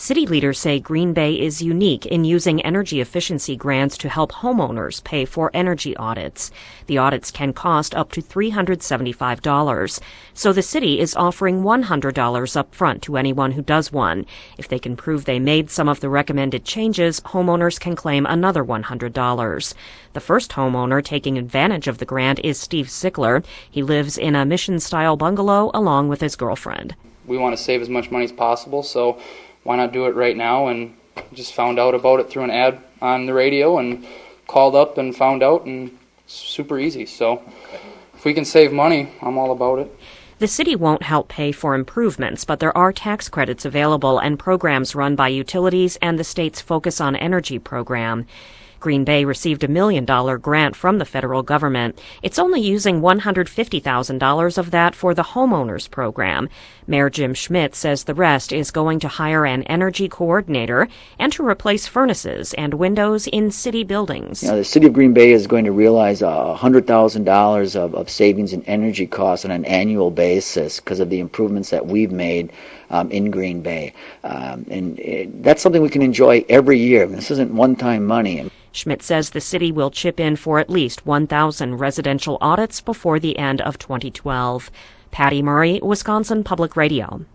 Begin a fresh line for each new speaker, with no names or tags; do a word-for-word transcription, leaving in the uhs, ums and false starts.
City leaders say Green Bay is unique in using energy efficiency grants to help homeowners pay for energy audits. The audits can cost up to three hundred seventy-five dollars. So the city is offering one hundred dollars up front to anyone who does one. If they can prove they made some of the recommended changes, homeowners can claim another one hundred dollars. The first homeowner taking advantage of the grant is Steve Sickler. He lives in a mission-style bungalow along with his girlfriend.
We want to save as much money as possible, so why not do it right now? And just found out about it through an ad on the radio and called up and found out, and it's super easy. So if we can save money, I'm all about it.
The city won't help pay for improvements, but there are tax credits available and programs run by utilities and the state's Focus on Energy program. Green Bay received a million dollar grant from the federal government. It's only using one hundred fifty thousand dollars of that for the homeowners program. Mayor Jim Schmidt says the rest is going to hire an energy coordinator and to replace furnaces and windows in city buildings.
You know, the city of Green Bay is going to realize one hundred thousand dollars of, of savings in energy costs on an annual basis because of the improvements that we've made um, in Green Bay. Um, and it, that's something we can enjoy every year. I mean, this isn't one-time money.
Schmidt says the city will chip in for at least one thousand residential audits before the end of twenty twelve. Patty Murray, Wisconsin Public Radio.